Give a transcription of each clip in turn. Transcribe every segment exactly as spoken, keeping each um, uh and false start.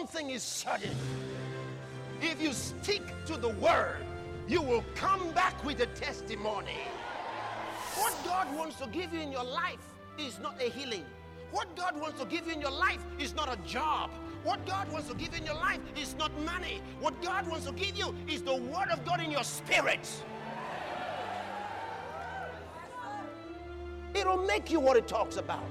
thing is certain. If you stick to the word, you will come back with a testimony. What God wants to give you in your life is not a healing. What God wants to give you in your life is not a job. What God wants to give you in your life is not money. What God wants to give you is the word of God in your spirit. It'll make you what it talks about.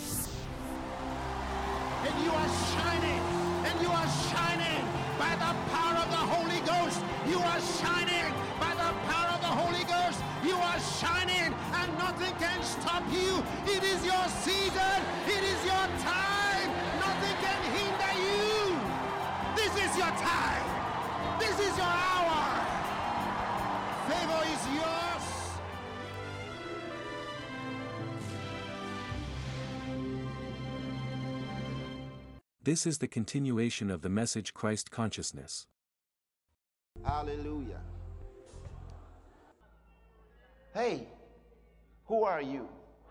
And you are shining, and you are shining by the power of the Holy Ghost. You are shining by the power of the Holy Ghost. You are shining, and nothing can stop you. It is your season. It is your time. Nothing can hinder you. This is your time. This is your hour. Favor is yours. This is the continuation of the message Christ Consciousness. Hallelujah. Hey, who are you?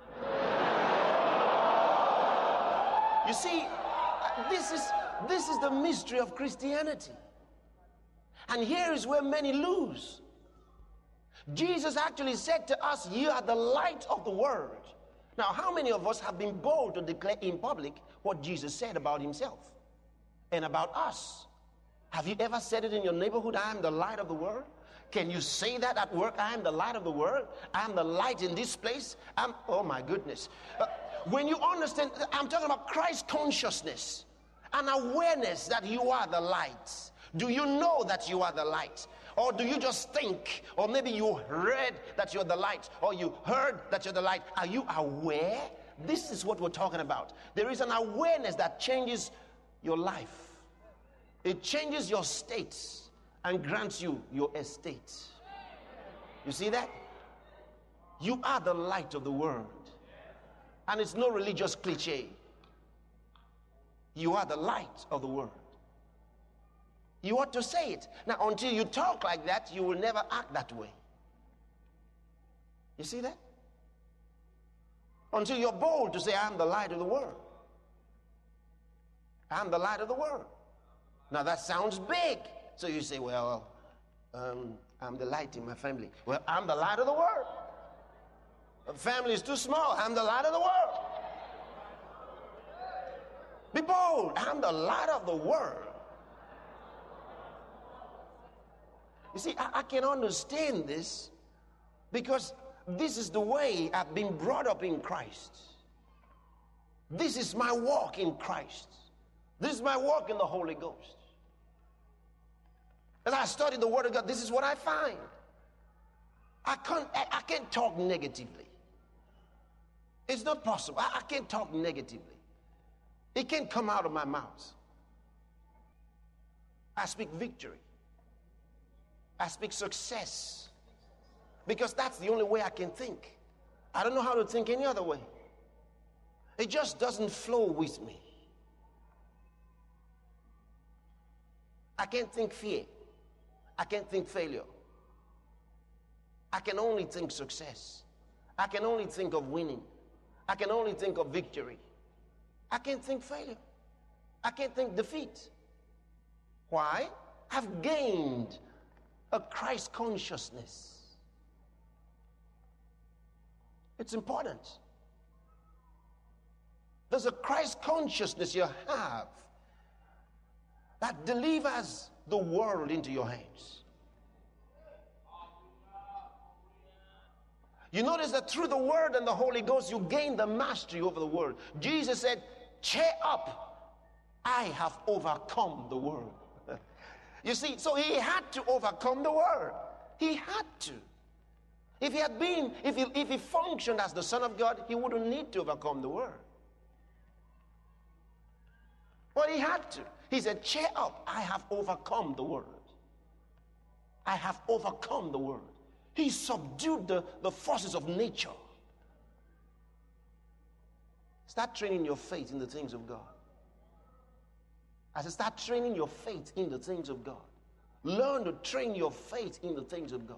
You see, this is this is the mystery of Christianity. And here is where many lose. Jesus actually said to us, "You are the light of the world." Now, how many of us have been bold to declare in public what Jesus said about himself and about us? Have you ever said it in your neighborhood? I am the light of the world. Can you say that at work? I am the light of the world. I am the light in this place. I'm, oh my goodness. Uh, when you understand, I'm talking about Christ consciousness, an awareness that you are the light. Do you know that you are the light? Or do you just think, or maybe you read that you're the light, or you heard that you're the light? Are you aware? This is what we're talking about. There is an awareness that changes your life. It changes your state and grants you your estate. You see that? You are the light of the world. And it's no religious cliche. You are the light of the world. You ought to say it. Now, until you talk like that, you will never act that way. You see that? Until you're bold to say, I'm the light of the world. I'm the light of the world. Now, that sounds big. So you say, well, um, I'm the light in my family. Well, I'm the light of the world. The family is too small. I'm the light of the world. Be bold. I'm the light of the world. You see, I, I can understand this because this is the way I've been brought up in Christ. This is my walk in Christ. This is my walk in the Holy Ghost. As I study the Word of God, this is what I find. I can't, I, I can't talk negatively. It's not possible. I, I can't talk negatively. It can't come out of my mouth. I speak victory. I speak success, because that's the only way I can think. I don't know how to think any other way. It just doesn't flow with me. I can't think fear. I can't think failure. I can only think success. I can only think of winning. I can only think of victory. I can't think failure. I can't think defeat. Why? I've gained a Christ consciousness. It's important. There's a Christ consciousness you have that delivers the world into your hands. You notice that through the Word and the Holy Ghost, you gain the mastery over the world. Jesus said, cheer up, I have overcome the world. You see, so he had to overcome the world. He had to. If he had been, if he, if he functioned as the Son of God, he wouldn't need to overcome the world. But he had to. He said, cheer up, I have overcome the world. I have overcome the world. He subdued the, the forces of nature. Start training your faith in the things of God. I said, start training your faith in the things of God. Learn to train your faith in the things of God.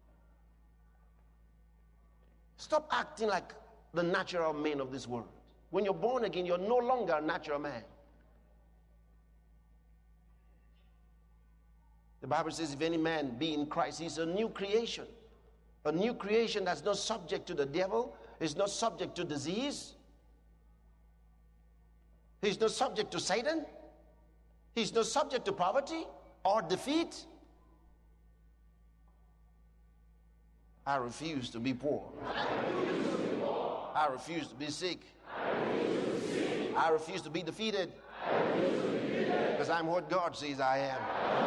Stop acting like the natural man of this world. When you're born again, you're no longer a natural man. The Bible says, if any man be in Christ, he's a new creation. A new creation that's not subject to the devil, is not subject to disease. He's not subject to Satan. He's not subject to poverty or defeat. I refuse to be poor. I refuse to be sick. I refuse to be defeated. Because I'm what God says I am.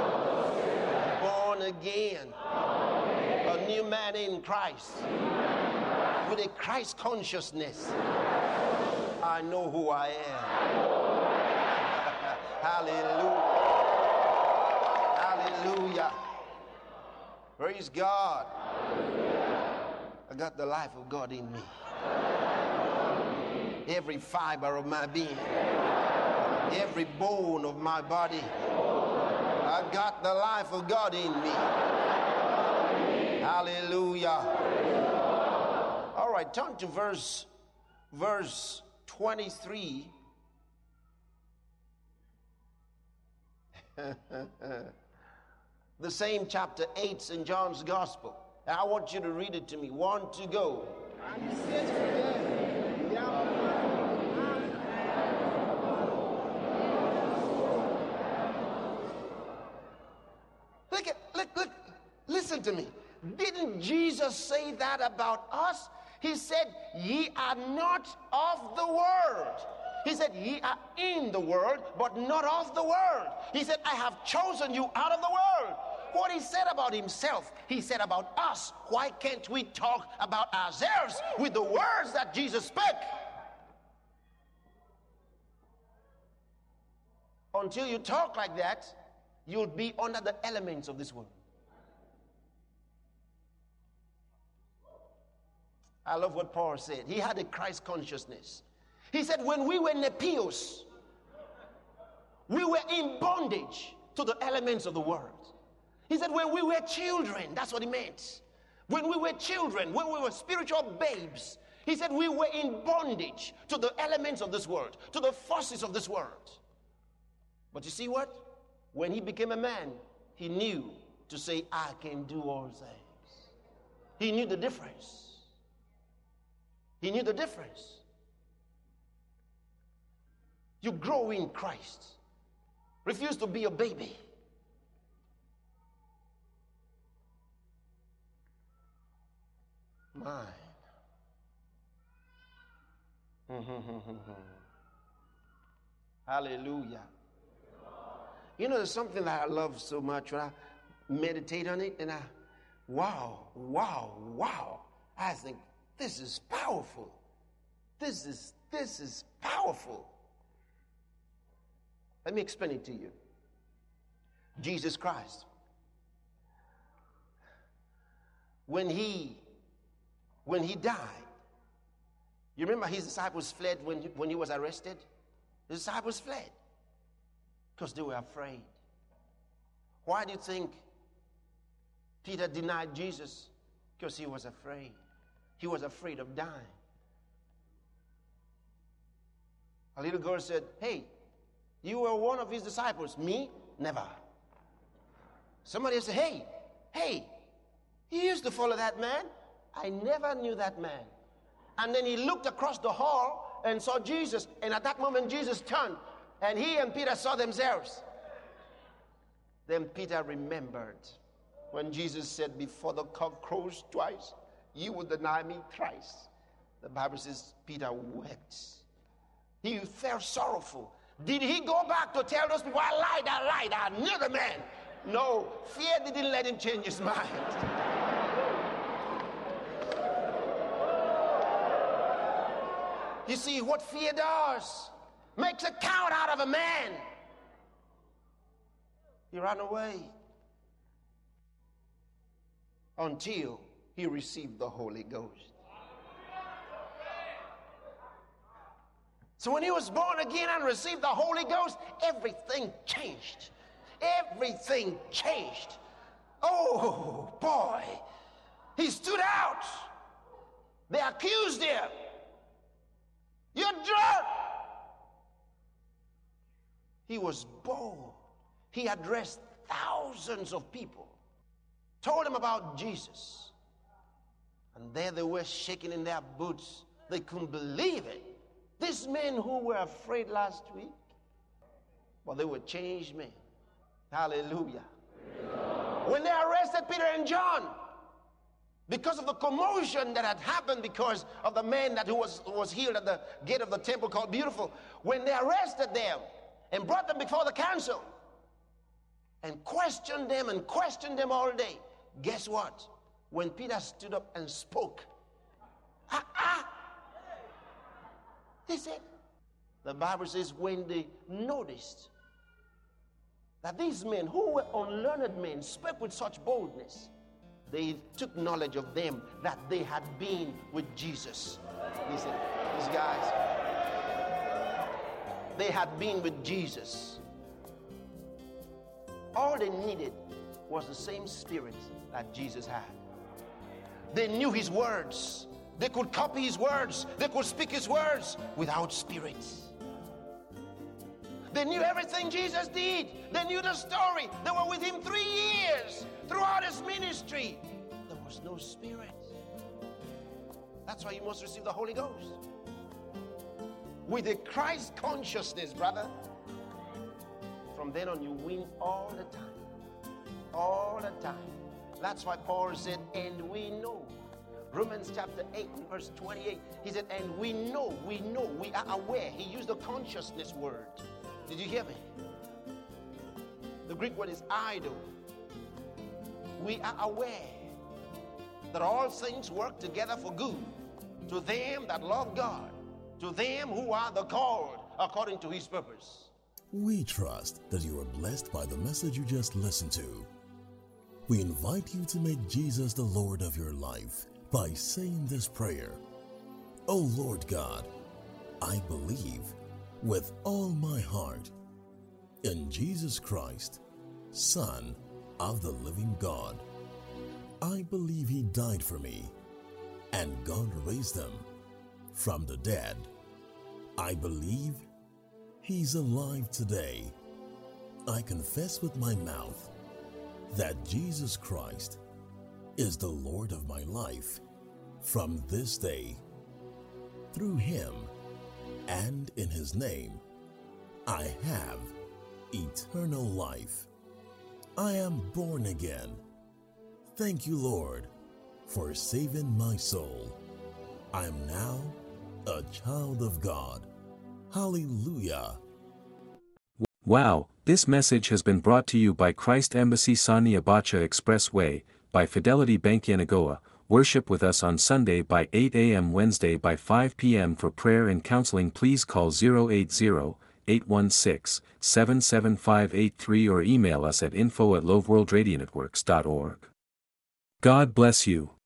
Born again. A new man in Christ. With a Christ consciousness. I know who I am. Hallelujah. Hallelujah. Praise God. I got the life of God in me. Every fiber of my being, every bone of my body, I got the life of God in me. Hallelujah. All right, turn to verse verse twenty-three. The same chapter eight in John's Gospel. And I want you to read it to me. One to go. And he says to them, Look at, look, look, listen to me. Didn't Jesus say that about us? He said, ye are not of the world. He said, ye are in the world, but not of the world. He said, I have chosen you out of the world. What he said about himself, he said about us. Why can't we talk about ourselves with the words that Jesus spoke? Until you talk like that, you'll be under the elements of this world. I love what Paul said. He had a Christ consciousness. He said, when we were nepios, we were in bondage to the elements of the world. He said, when we were children, that's what he meant. When we were children, when we were spiritual babes, he said we were in bondage to the elements of this world, to the forces of this world. But you see what? When he became a man, he knew to say, I can do all things. He knew the difference. He knew the difference. You grow in Christ. Refuse to be a baby. Mine. Hallelujah. You know, there's something that I love so much when I meditate on it and I, wow, wow, wow. I think, this is powerful. This is, this is powerful. Let me explain it to you. Jesus Christ, when he, when he died, you remember his disciples fled when he, when he was arrested? His disciples fled because they were afraid. Why do you think Peter denied Jesus? Because he was afraid. He was afraid of dying. A little girl said, hey, you were one of his disciples. Me? Never. Somebody said, hey, hey, he used to follow that man. I never knew that man. And then he looked across the hall and saw Jesus. And at that moment, Jesus turned. And he and Peter saw themselves. Then Peter remembered when Jesus said, before the cock crows twice, you will deny me thrice. The Bible says Peter wept. He felt sorrowful. Did he go back to tell those people, I lied, I lied, I knew the man? No, fear didn't let him change his mind. You see, what fear does, makes a coward out of a man. He ran away until he received the Holy Ghost. So when he was born again and received the Holy Ghost, everything changed. Everything changed. Oh, boy. He stood out. They accused him. You're drunk. He was bold. He addressed thousands of people, told them about Jesus. And there they were shaking in their boots. They couldn't believe it. These men who were afraid last week, well, they were changed men. Hallelujah. When they arrested Peter and John, because of the commotion that had happened because of the man that who was, was healed at the gate of the temple called Beautiful, when they arrested them and brought them before the council and questioned them and questioned them all day, guess what? When Peter stood up and spoke, ah, ah, they said, the Bible says when they noticed that these men who were unlearned men spoke with such boldness, they took knowledge of them that they had been with Jesus. Listen, these guys, they had been with Jesus. All they needed was the same spirit that Jesus had. They knew his words. They could copy his words. They could speak his words without spirit. They knew everything Jesus did. They knew the story. They were with him three years throughout his ministry. There was no spirit. That's why you must receive the Holy Ghost. With a Christ consciousness, brother, from then on you win all the time. All the time. That's why Paul said, and we know. Romans chapter eight and verse twenty-eight. He said, and we know, we know, we are aware. He used the consciousness word. Did you hear me? The Greek word is idol. We are aware that all things work together for good to them that love God, to them who are the called according to his purpose. We trust that you are blessed by the message you just listened to. We invite you to make Jesus the Lord of your life by saying this prayer. Oh Lord God, I believe with all my heart in Jesus Christ, Son of the living God. I believe he died for me and God raised him from the dead. I believe he's alive today. I confess with my mouth that Jesus Christ is the Lord of my life from this day. Through him and in his name, I have eternal life. I am born again. Thank you, Lord, for saving my soul. I am now a child of God. Hallelujah. Wow, this message has been brought to you by Christ Embassy Sani Abacha Expressway, by Fidelity Bank Yenagoa. Worship with us on Sunday by eight a m Wednesday by five p m For prayer and counseling please call zero eight zero, eight one six, seven seven five eight three or email us at info at loveworldradionetworks dot org. God bless you.